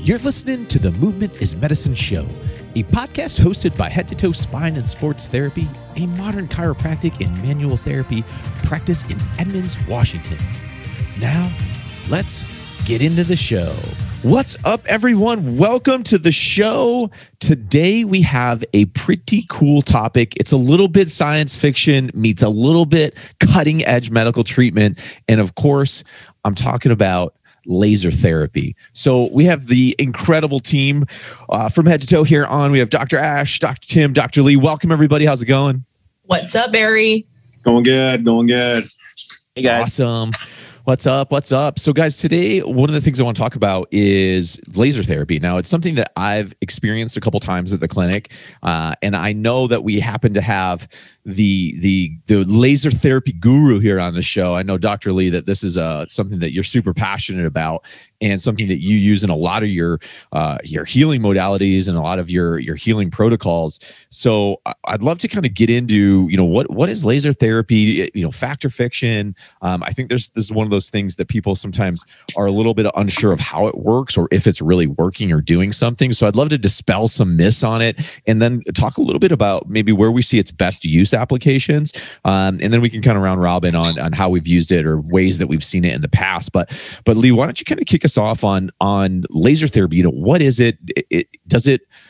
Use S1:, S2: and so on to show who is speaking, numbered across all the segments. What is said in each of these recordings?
S1: You're listening to the Movement is Medicine Show, a podcast hosted by Head to Toe Spine and Sports Therapy, a modern chiropractic and manual therapy practice in Edmonds, Washington. Now, let's get into the show. What's up, everyone? Welcome to the show. Today, we have a pretty cool topic. It's a little bit science fiction meets a little bit cutting edge medical treatment. And of course, I'm talking about laser therapy. So we have the incredible team from Head to Toe here on. We have Dr. Ash, Dr. Tim, Dr. Lee. Welcome, everybody. How's it going?
S2: What's up, Barry?
S3: Going good.
S4: Hey, guys.
S1: Awesome. What's up? So guys, today, one of the things I want to talk about is laser therapy. Now, it's something that I've experienced a couple times at the clinic. And I know that we happen to have the laser therapy guru here on the show. I know, Dr. Lee, that this is something that you're super passionate about and something that you use in a lot of your healing modalities and a lot of your healing protocols. So I'd love to kind of get into, what is laser therapy, fact or fiction. I think this is one of those things that people sometimes are a little bit unsure of how it works or if it's really working or doing something. So I'd love to dispel some myths on it and then talk a little bit about maybe where we see its best use applications. And then we can kind of round robin on how we've used it or ways that we've seen it in the past. But Lee, why don't you kind of kick us off on laser therapy? What is it? Does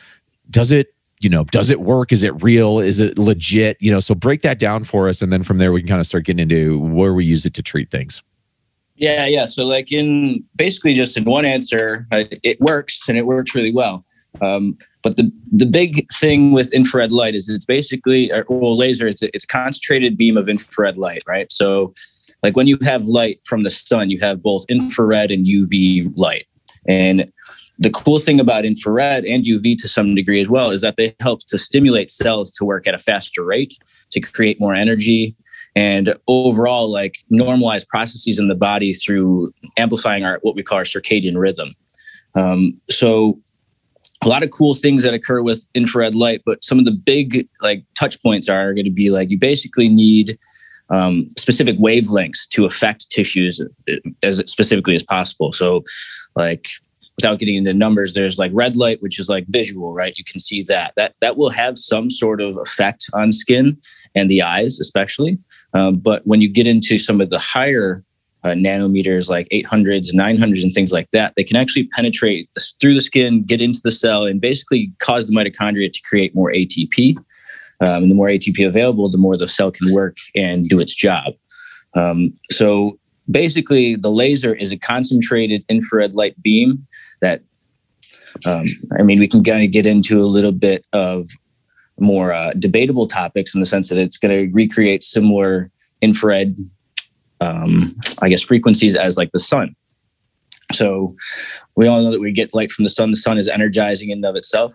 S1: it work? Is it real? Is it legit? So break that down for us. And then from there, we can kind of start getting into where we use it to treat things.
S4: Yeah. So just in one answer, it works and it works really well. But the big thing with infrared light is it's basically, laser, it's a concentrated beam of infrared light, right? So like when you have light from the sun, you have both infrared and UV light. And the cool thing about infrared and UV to some degree as well is that they help to stimulate cells to work at a faster rate, to create more energy, and overall like normalize processes in the body through amplifying what we call our circadian rhythm. So a lot of cool things that occur with infrared light, but some of the big touch points are going to be you basically need specific wavelengths to affect tissues as specifically as possible. So without getting into numbers, there's red light, which is visual, right? You can see that will have some sort of effect on skin and the eyes, especially. But when you get into some of the higher nanometers, like 800s and 900s and things like that, they can actually penetrate through the skin, get into the cell, and basically cause the mitochondria to create more ATP. And the more ATP available, the more the cell can work and do its job. So basically, the laser is a concentrated infrared light beam that, we can kind of get into a little bit of more debatable topics in the sense that it's going to recreate similar infrared, frequencies as the sun. So we all know that we get light from the sun. The sun is energizing in and of itself,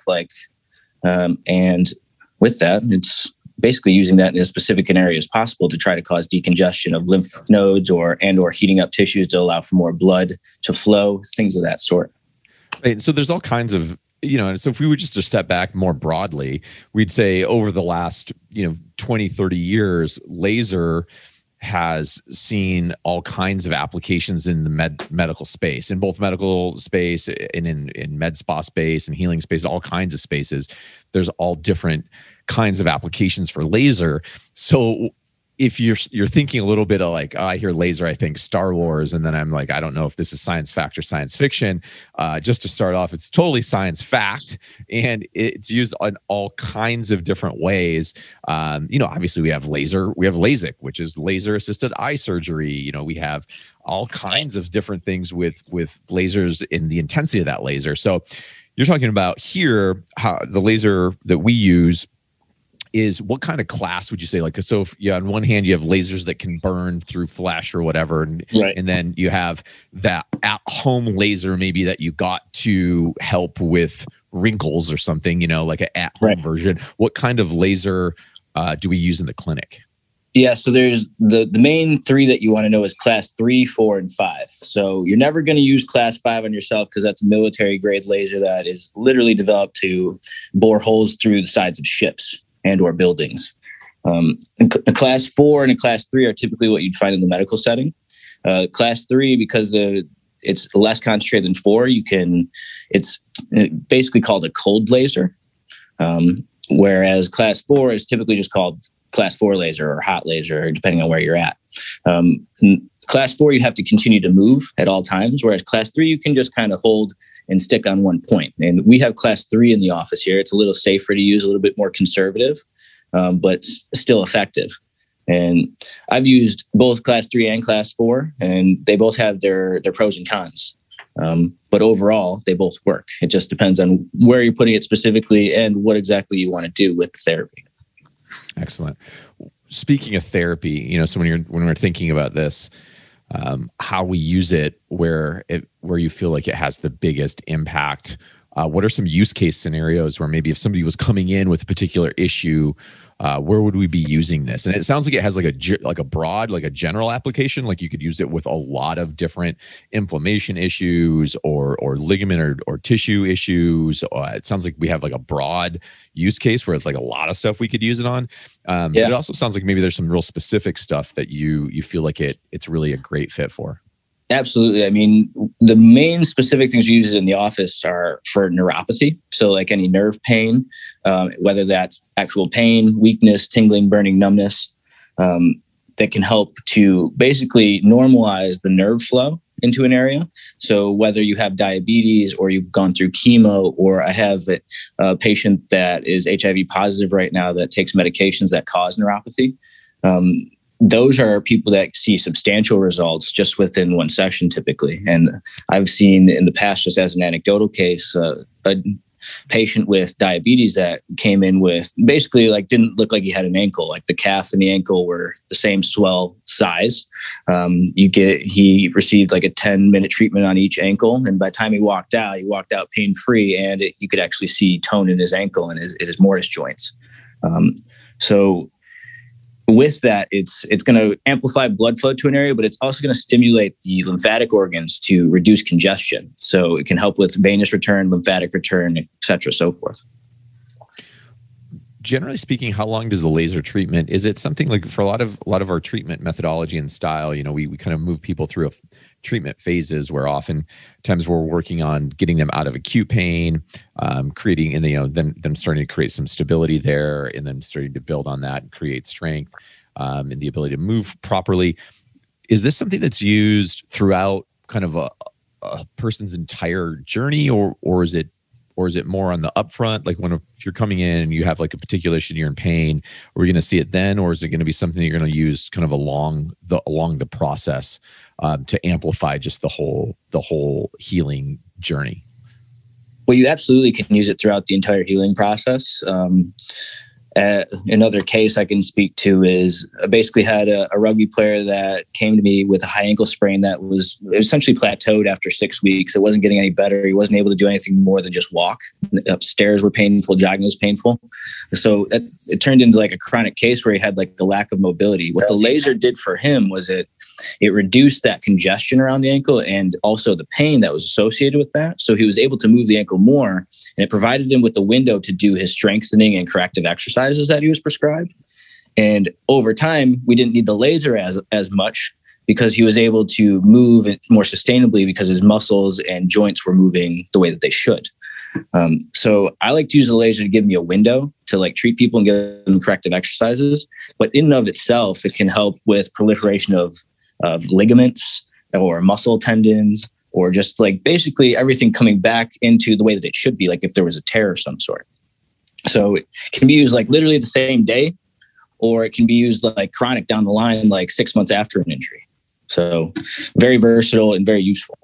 S4: and with that, it's basically using that in as specific an area as possible to try to cause decongestion of lymph nodes or heating up tissues to allow for more blood to flow, things of that sort.
S1: Right. So there's all kinds of, so if we would just step back more broadly, we'd say over the last, 20, 30 years, laser has seen all kinds of applications in the medical space, in both medical space and in med spa space and healing space, all kinds of spaces. There's all different kinds of applications for laser. So if you're thinking a little bit of I hear laser, I think Star Wars, and then I'm I don't know if this is science fact or science fiction. Just to start off, it's totally science fact, and it's used in all kinds of different ways. Obviously we have laser, we have LASIK, which is laser assisted eye surgery. We have all kinds of different things with lasers in the intensity of that laser. So you're talking about here, how the laser that we use is what kind of class would you say? So if on one hand, you have lasers that can burn through flesh or whatever. And,
S4: right.
S1: And then you have that at-home laser maybe that you got to help with wrinkles or something, like an at-home version. What kind of laser do we use in the clinic?
S4: Yeah, so there's the main three that you want to know is class 3, 4, and 5. So you're never going to use class 5 on yourself because that's a military grade laser that is literally developed to bore holes through the sides of ships and or buildings. A class 4 and a class 3 are typically what you'd find in the medical setting. Class 3, because it's less concentrated than 4, it's basically called a cold laser. Whereas class 4 is typically just called class 4 laser or hot laser, depending on where you're at. Class 4, you have to continue to move at all times, whereas class 3, you can just kind of hold and stick on one point. And we have class 3 in the office here. It's a little safer to use, a little bit more conservative, but still effective. And I've used both class 3 and class 4, and they both have their pros and cons. But overall, they both work. It just depends on where you're putting it specifically and what exactly you want to do with the therapy.
S1: Excellent. Speaking of therapy, so when we're thinking about this, how we use it, where you feel like it has the biggest impact. What are some use case scenarios where maybe if somebody was coming in with a particular issue, where would we be using this? And it sounds like it has like a broad, like a general application. Like you could use it with a lot of different inflammation issues or ligament or tissue issues. It sounds like we have like a broad use case where it's like a lot of stuff we could use it on. But it also sounds like maybe there's some real specific stuff that you feel like it's really a great fit for.
S4: Absolutely. I mean, the main specific things we use in the office are for neuropathy. So like any nerve pain, whether that's actual pain, weakness, tingling, burning, numbness, that can help to basically normalize the nerve flow into an area. So whether you have diabetes or you've gone through chemo, or I have a patient that is HIV positive right now that takes medications that cause neuropathy, those are people that see substantial results just within one session typically. And I've seen in the past, just as an anecdotal case, a patient with diabetes that came in with basically like didn't look like he had an ankle, like the calf and the ankle were the same swell size. He received like a 10-minute treatment on each ankle. And by the time he walked out pain-free, and you could actually see tone in his ankle and his mortise joints. So with that, it's going to amplify blood flow to an area, but it's also going to stimulate the lymphatic organs to reduce congestion. So it can help with venous return, lymphatic return, et cetera, so forth.
S1: Generally speaking, how long does the laser treatment, is it something like for a lot of our treatment methodology and style, we kind of move people through treatment phases where oftentimes we're working on getting them out of acute pain, creating, and them starting to create some stability there, and then starting to build on that and create strength, and the ability to move properly. Is this something that's used throughout kind of a person's entire journey, or is it more on the upfront? Like if you're coming in and you have like a particular issue, you're in pain, are we going to see it then? Or is it going to be something that you're going to use kind of along the process to amplify just the whole healing journey?
S4: Well, you absolutely can use it throughout the entire healing process. Another case I can speak to is I basically had a rugby player that came to me with a high ankle sprain that was essentially plateaued after 6 weeks. It wasn't getting any better. He wasn't able to do anything more than just walk. Upstairs were painful, jogging was painful. So it turned into like a chronic case where he had like a lack of mobility. What the laser did for him was it reduced that congestion around the ankle and also the pain that was associated with that. So he was able to move the ankle more, and it provided him with the window to do his strengthening and corrective exercises that he was prescribed. And over time, we didn't need the laser as much because he was able to move more sustainably because his muscles and joints were moving the way that they should. So I like to use the laser to give me a window to like treat people and give them corrective exercises. But in and of itself, it can help with proliferation of ligaments or muscle tendons, or just like basically everything coming back into the way that it should be, like if there was a tear of some sort. So it can be used like literally the same day, or it can be used like chronic down the line, like 6 months after an injury. So very versatile and very useful.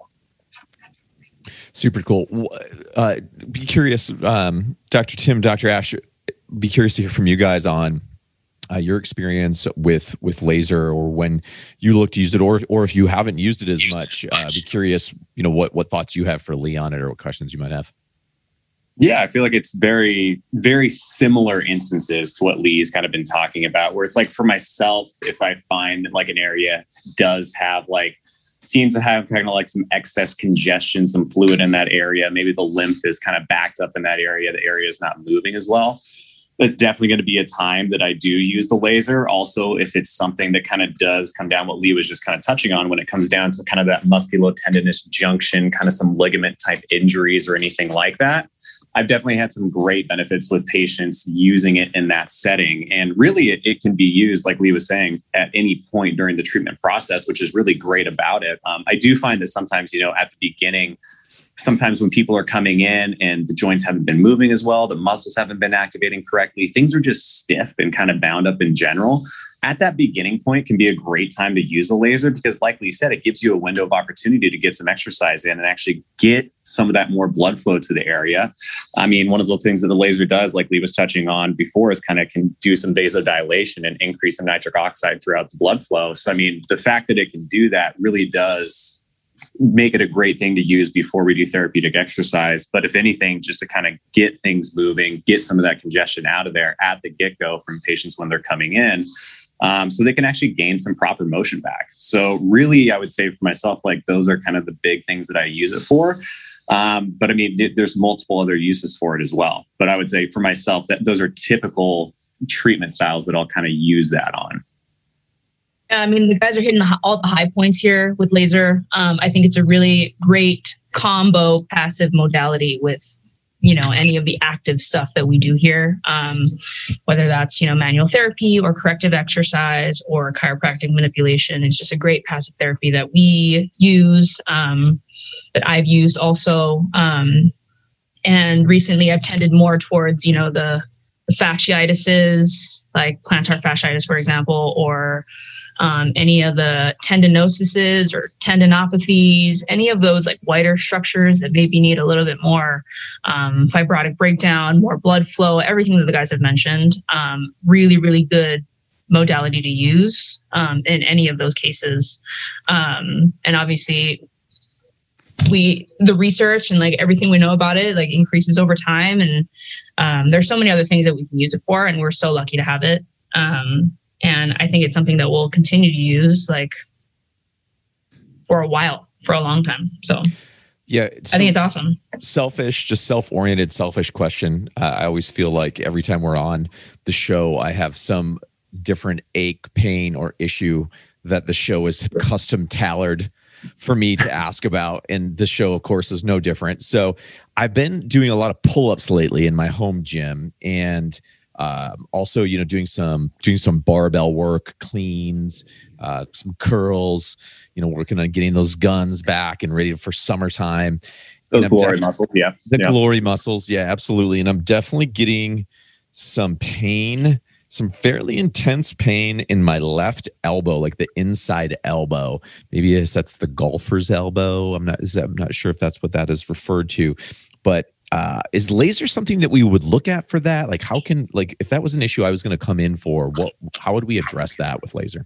S1: Super cool. Be curious, Dr. Tim, Dr. Ash, be curious to hear from you guys on your experience with laser, or when you look to use it, or if you haven't used it as much. Be curious, what thoughts you have for Lee on it, or what questions you might have.
S3: Yeah, I feel like it's very, very similar instances to what Lee's kind of been talking about, where it's like for myself, if I find that like an area seems to have kind of like some excess congestion, some fluid in that area, maybe the lymph is kind of backed up in that area, the area is not moving as well. That's definitely going to be a time that I do use the laser. Also, if it's something that kind of does come down, what Lee was just kind of touching on, when it comes down to kind of that musculotendinous junction, kind of some ligament type injuries or anything like that, I've definitely had some great benefits with patients using it in that setting. And really, it can be used, like Lee was saying, at any point during the treatment process, which is really great about it. I do find that sometimes, at the beginning, sometimes when people are coming in and the joints haven't been moving as well, the muscles haven't been activating correctly, things are just stiff and kind of bound up in general. At that beginning point can be a great time to use a laser because, like Lee said, it gives you a window of opportunity to get some exercise in and actually get some of that more blood flow to the area. I mean, one of the things that the laser does, like Lee was touching on before, is kind of can do some vasodilation and increase some nitric oxide throughout the blood flow. So, I mean, the fact that it can do that really does make it a great thing to use before we do therapeutic exercise. But if anything, just to kind of get things moving, get some of that congestion out of there at the get-go from patients when they're coming in, so they can actually gain some proper motion back. So really, I would say for myself, like those are kind of the big things that I use it for. But I mean, there's multiple other uses for it as well. But I would say for myself that those are typical treatment styles that I'll kind of use that on.
S2: I mean, the guys are hitting all the high points here with laser. I think it's a really great combo passive modality with, any of the active stuff that we do here, whether that's, manual therapy or corrective exercise or chiropractic manipulation. It's just a great passive therapy that we use, that I've used also. And recently I've tended more towards, the fasciitis, like plantar fasciitis, for example, or any of the tendinoses or tendinopathies, any of those like whiter structures that maybe need a little bit more fibrotic breakdown, more blood flow, everything that the guys have mentioned. Really, really good modality to use in any of those cases. And obviously, the research and like everything we know about it like increases over time. And there's so many other things that we can use it for, and we're so lucky to have it. And I think it's something that we'll continue to use like for a while, for a long time. So
S1: yeah,
S2: I think it's awesome.
S1: Self-oriented, selfish question. I always feel like every time we're on the show, I have some different ache, pain, or issue that the show is custom tailored for me to ask about. And the show, of course, is no different. So I've been doing a lot of pull-ups lately in my home gym, and also, doing some barbell work, cleans, some curls, working on getting those guns back and ready for summertime.
S3: Those glory muscles. Yeah.
S1: Glory muscles. Yeah, absolutely. And I'm definitely getting some pain, some fairly intense pain in my left elbow, like the inside elbow. Maybe that's the golfer's elbow. I'm not sure if that's what that is referred to, but is laser something that we would look at for that? Like, if that was an issue I was going to come in for, how would we address that with laser?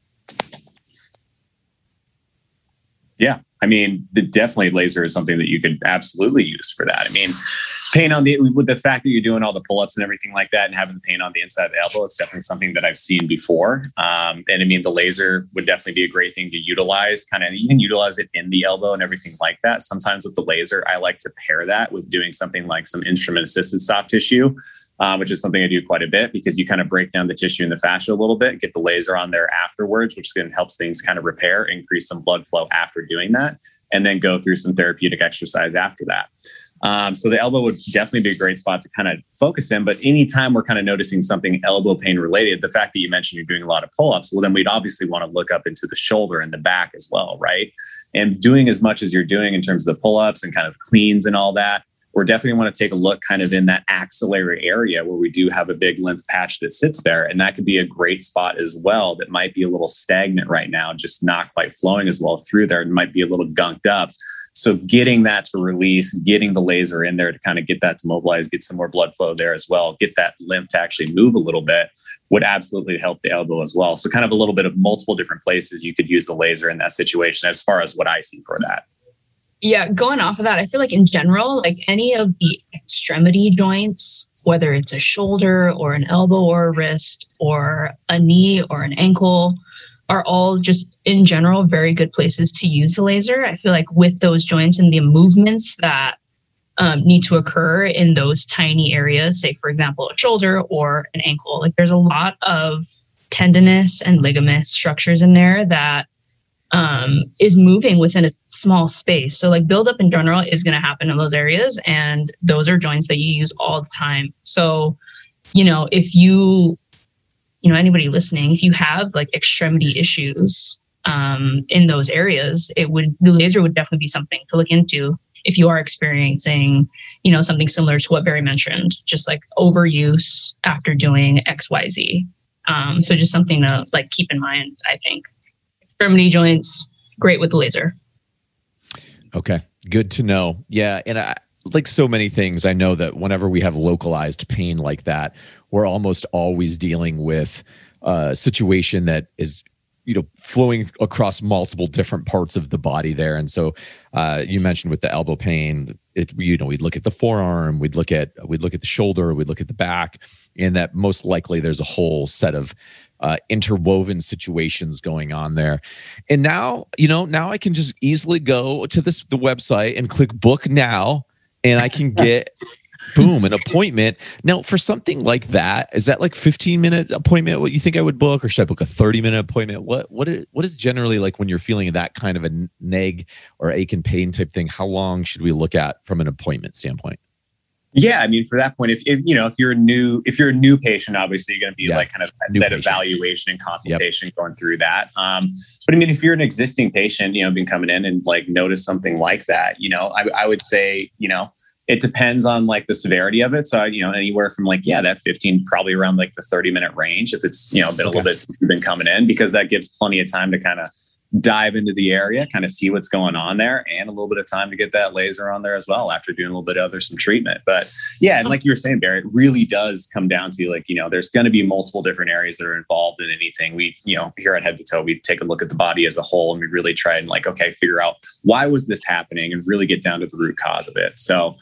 S3: Yeah. I mean, definitely laser is something that you could absolutely use for that. I mean, pain with the fact that you're doing all the pull-ups and everything like that and having the pain on the inside of the elbow, it's definitely something that I've seen before. And I mean, the laser would definitely be a great thing to utilize, you can utilize it in the elbow and everything like that. Sometimes with the laser, I like to pair that with doing something like some instrument assisted soft tissue, which is something I do quite a bit because you kind of break down the tissue and the fascia a little bit, get the laser on there afterwards, which then helps things kind of repair, increase some blood flow after doing that, and then go through some therapeutic exercise after that. So the elbow would definitely be a great spot to kind of focus in. But anytime we're kind of noticing something elbow pain related, the fact that you mentioned you're doing a lot of pull-ups, well, then we'd obviously want to look up into the shoulder and the back as well, right? And doing as much as you're doing in terms of the pull-ups and kind of cleans and all that, we're definitely want to take a look kind of in that axillary area where we do have a big lymph patch that sits there. And that could be a great spot as well that might be a little stagnant right now, just not quite flowing as well through there. It might be a little gunked up. So getting that to release, getting the laser in there to kind of get that to mobilize, get some more blood flow there as well, get that lymph to actually move a little bit would absolutely help the elbow as well. So kind of a little bit of multiple different places you could use the laser in that situation as far as what I see for that.
S2: Yeah, going off of that, I feel like in general, like any of the extremity joints, whether it's a shoulder or an elbow or a wrist or a knee or an ankle, are all just in general very good places to use the laser. I feel like with those joints and the movements that need to occur in those tiny areas, say, for example, a shoulder or an ankle. Like there's a lot of tendinous and ligament structures in there that is moving within a small space. So like buildup in general is going to happen in those areas. And those are joints that you use all the time. So, if anybody listening, if you have like extremity issues in those areas, the laser would definitely be something to look into if you are experiencing, something similar to what Barry mentioned, just like overuse after doing XYZ. So just something to like keep in mind, I think. Extremity joints, great with the laser.
S1: Okay, good to know. Yeah, and like so many things, I know that whenever we have localized pain like that, we're almost always dealing with a situation that is, flowing across multiple different parts of the body there. And so you mentioned with the elbow pain, we'd look at the forearm, we'd look at the shoulder, we'd look at the back, and that most likely there's a whole set of interwoven situations going on there. And now I can just easily go to the website and click book now, and I can get boom, an appointment. Now, for something like that, is that like 15-minute appointment what you think I would book, or should I book a 30-minute appointment? What is generally like when you're feeling that kind of a neg or ache and pain type thing? How long should we look at from an appointment standpoint?
S3: Yeah, I mean, for that point, if you're a new patient, obviously you're going to be like kind of that evaluation and consultation going through that. But I mean, if you're an existing patient, been coming in and like notice something like that, I would say, it depends on like the severity of it. So, anywhere from like, that 15, probably around like the 30-minute range, if it's, been a little bit since you've been coming in, because that gives plenty of time to kind of dive into the area, kind of see what's going on there, and a little bit of time to get that laser on there as well after doing a little bit of some treatment. But yeah, and like you were saying, Barry, it really does come down to like, there's going to be multiple different areas that are involved in anything. We, here at Head to Toe, we take a look at the body as a whole, and we really try and like, okay, figure out why was this happening and really get down to the root cause of it. So,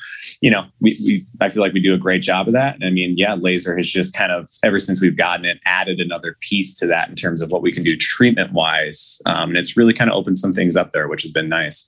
S3: I feel like we do a great job of that. I mean, laser has just kind of, ever since we've gotten it, added another piece to that in terms of what we can do treatment wise. And it's really kind of opened some things up there, which has been nice.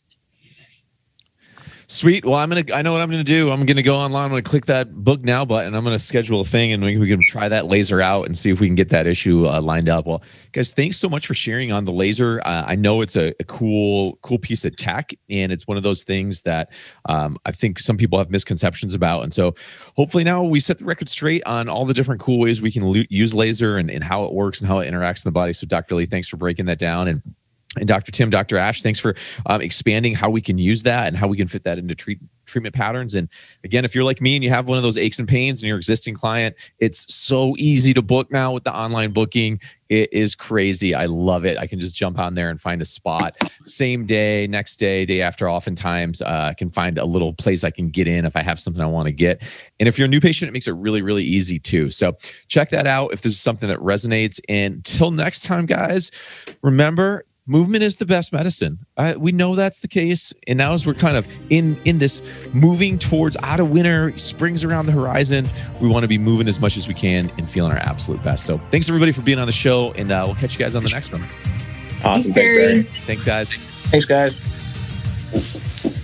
S1: Sweet. Well, I know what I'm going to do. I'm going to go online. I'm going to click that book now button. I'm going to schedule a thing, and we can try that laser out and see if we can get that issue lined up. Well, guys, thanks so much for sharing on the laser. I know it's a cool piece of tech, and it's one of those things that I think some people have misconceptions about. And so hopefully now we set the record straight on all the different cool ways we can use laser and how it works and how it interacts in the body. So Dr. Lee, thanks for breaking that down. And Dr. Tim, Dr. Ash, thanks for expanding how we can use that and how we can fit that into treatment patterns. And again, if you're like me and you have one of those aches and pains and you're an existing client, it's so easy to book now with the online booking. It is crazy. I love it. I can just jump on there and find a spot same day, next day, day after. Oftentimes I can find a little place I can get in if I have something I want to get. And if you're a new patient, it makes it really, really easy too. So check that out if this is something that resonates. And until next time, guys, remember, movement is the best medicine. We know that's the case. And now as we're kind of in this moving towards out of winter, springs around the horizon, we want to be moving as much as we can and feeling our absolute best. So thanks everybody for being on the show, and we'll catch you guys on the next one.
S3: Awesome. Thanks, Barry.
S1: Thanks, guys.
S4: Thanks, guys.